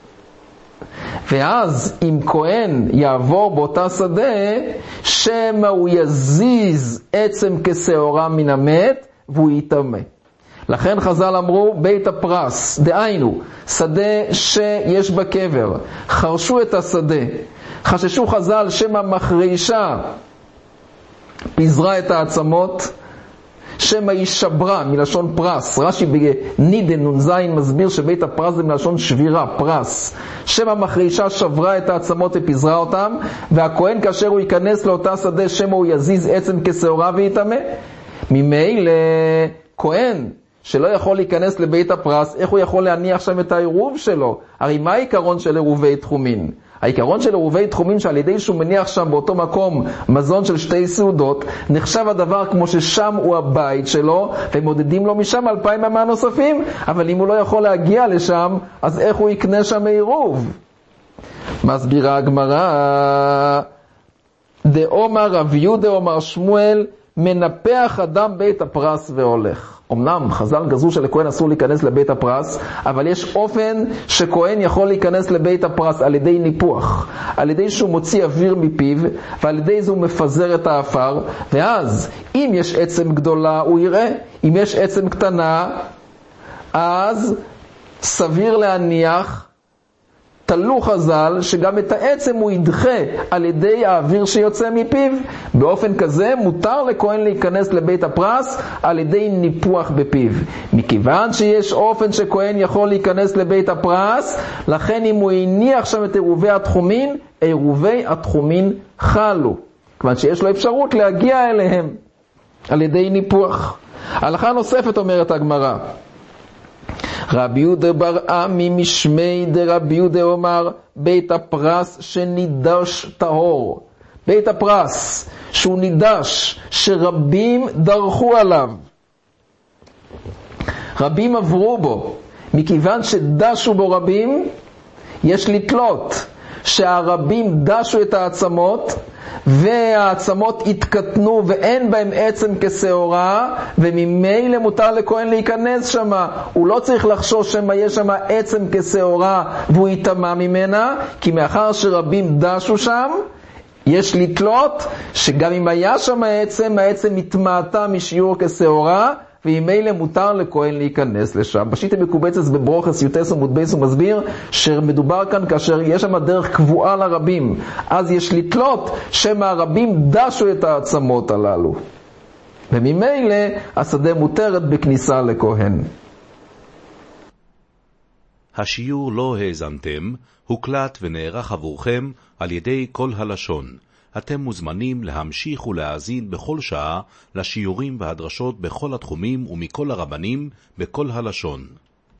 ואז אם כהן יעבור באותה שדה, שמא הוא יזיז עצם כשעורה מן המת והוא יטמא. לכן חז"ל אמרו בית הפרס, דהיינו, שדה שיש בקבר, חרשו את השדה, חששו חז"ל שמא מחרישה פיזרה את העצמות, שמא היא שברה מלשון פרס. רש"י בנידן נ"ז מסביר שבית הפרס זה מלשון שבירה, פרס. שמא מחרישה שברה את העצמות ופיזרה אותם, והכהן כאשר הוא ייכנס לאותה שדה שמא הוא יזיז עצם כשעורה ויטמא. ממילא כהן שלא יכול להיכנס לבית הפרס, איך הוא יכול להניח שם את העירוב שלו? הרי מה העיקרון של עירובי תחומין? העיקרון של עירובי תחומין שעל ידי שהוא מניח שם באותו מקום מזון של שתי סעודות, נחשב הדבר כמו ששם הוא הבית שלו, ומודדים לו משם אלפיים אמה נוספים, אבל אם הוא לא יכול להגיע לשם, אז איך הוא יקנה שם עירוב? מסבירה הגמרא, דאמר רב יהודה אומר שמואל, מנפח אדם בית הפרס והולך. אמנם חז"ל גזרו שלכהן אסור להיכנס לבית הפרס, אבל יש אופן שכהן יכול להיכנס לבית הפרס על ידי ניפוח, על ידי שהוא מוציא אוויר מפיו, ועל ידי זה הוא מפזר את האפר, ואז אם יש עצם גדולה הוא יראה, אם יש עצם קטנה, אז סביר להניח, תלו חז"ל שגם את העצם הוא ידחה על ידי האוויר שיוצא מפיו. באופן כזה מותר לכהן להיכנס לבית הפרס על ידי ניפוח בפיו. מכיוון שיש אופן שכהן יכול להיכנס לבית הפרס, לכן אם הוא הניח שם את עירובי התחומין, עירובי התחומין חלו, כיוון שיש לו אפשרות להגיע אליהם על ידי ניפוח. הלכה נוספת אומרת הגמרא, רבי יהודה בר עמי משמי דרבי יהודה אומר, בית הפרס שנידש טהור, בית הפרס שהוא נידש, שרבים דרכו עליו, רבים עברו בו, מכיוון שדשו בו רבים, יש לתלות שהרבים דשו את העצמות, והעצמות התקטנו ואין בהם עצם כשעורה, וממילא מותר לכהן להיכנס שם. הוא לא צריך לחשוש שמה יש שם עצם כשעורה והוא יטמא ממנה, כי מאחר שרבים דשו שם, יש לתלות שגם אם היה שם העצם, העצם התמעטה משיעור כשעורה, וממילא מותר לכהן להיכנס לשם. בשיטה מקובצת בברוכס יוטס עמוד בייס הוא מסביר שמדובר כאן כאשר יש שם דרך קבועה לרבים, אז יש לתלות שמה הרבים דשו את העצמות הללו, וממילא השדה מותרת בכניסה לכהן. השיעור לא האזנתם הוקלט ונערך עבורכם על ידי כל הלשון. אתם מוזמנים להמשיך ולהאזין בכל שעה לשיעורים והדרשות בכל התחומים ומכל הרבנים בכל הלשון.